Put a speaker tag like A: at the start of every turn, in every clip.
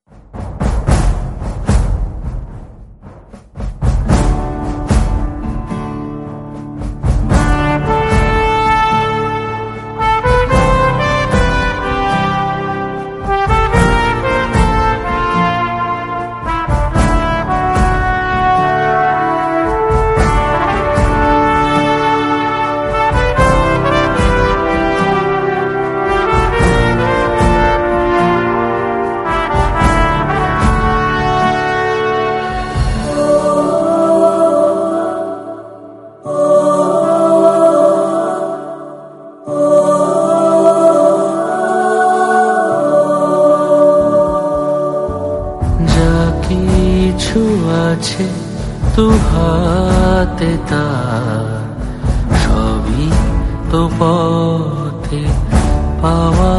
A: কিছু আছে দু হাতে তার, সবই তো পথে পাওয়া।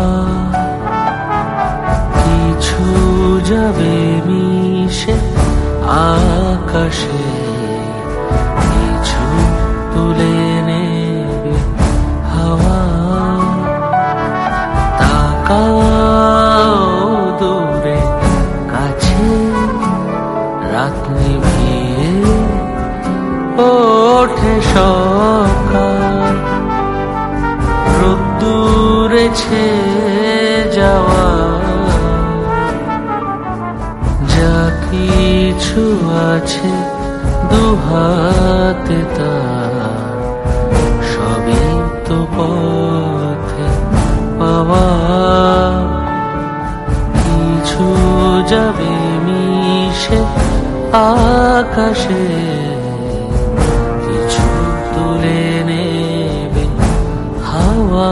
A: কিছু যাবে মিশে আকাশে, কিছু তুলে নেবে হাওয়া। তাকাও দূরে কাছে, রাত নিভিয়ে ওঠে সকাল। রোদ্দুরে ছেয়ে যাওয়া যা কিছু আছে দু হাতে তার, সবই তো পথে পাওয়া। কিছু যাবে মিশে আকাশে, কিছু তুলে নেবে হাওয়া।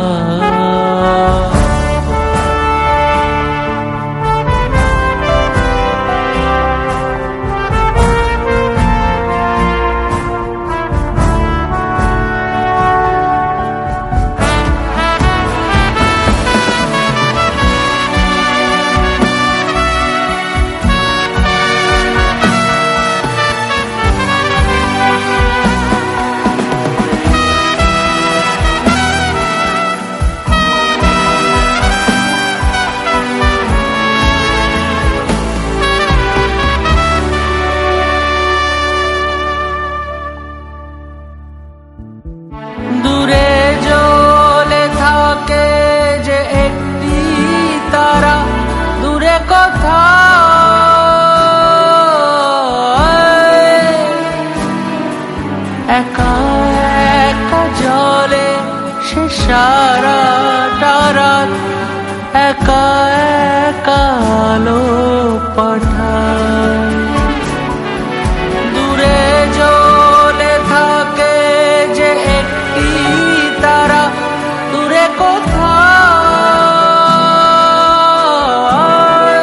A: দূরে জ্বলে থাকে যে একটি তারা, দূরে কোথাও একা একা জ্বলে সে সারাটা রাত। একা একা আলো পাঠায়, দূরে জ্বলে থাকে যে একটি তারা, দূরে কোথাও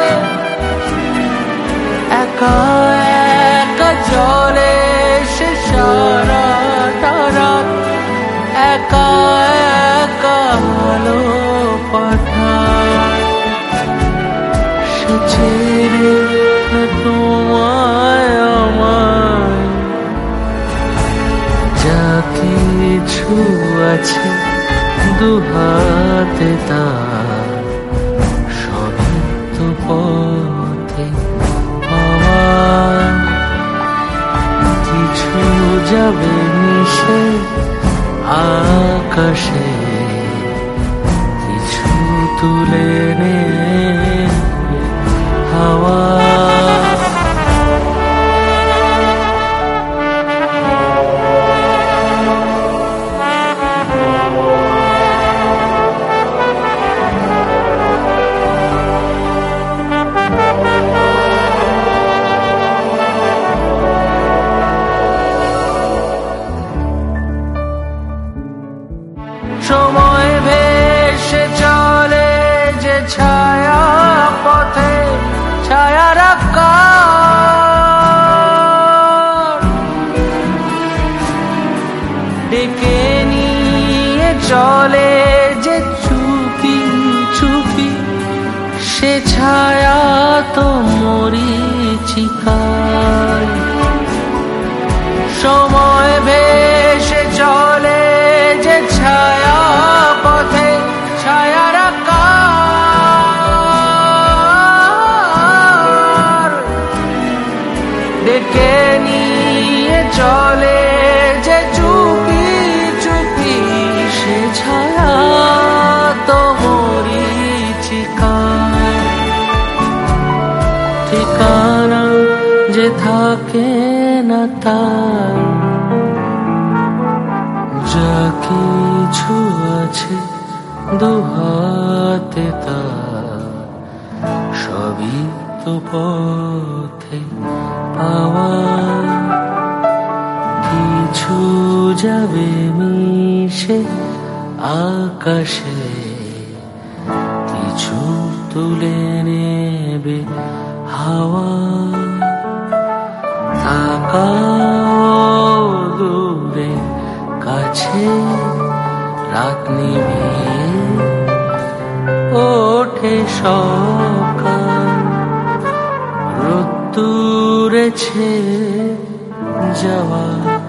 A: একা একা জ্বলে সে সারাটা রাত। একা একা আলো পাঠায়, সে ছেড়ে তোমায় আমায়। যা কিছু আছে দু হাতে তার, সবই তো পথে পাওয়া। কিছু যাবে মিশে আকাশে, কিছু তুলে নেবে হাওয়া। সময় ভেসে চলে যে ছায়া পথে, ছায়ার আকার ডেকে নিয়ে চলে যে চুপি চুপি, সে ছায়া তো মরীচিকায়। সময় ভেসে চলে যে ছায়া পথে, ছায়ার আকার যে থাকে না তার, যা কিছু আছে দুহাতে তার, সবই তো পথে পাওয়া। কিছু যাবে মিশে আকাশে, কিছু তুলে নেবে হাওয়া। তাকাও দূরে কাছে, রাত নিভে ওঠে সকাল, রোদ্দুরে ছেয়ে যাওয়া।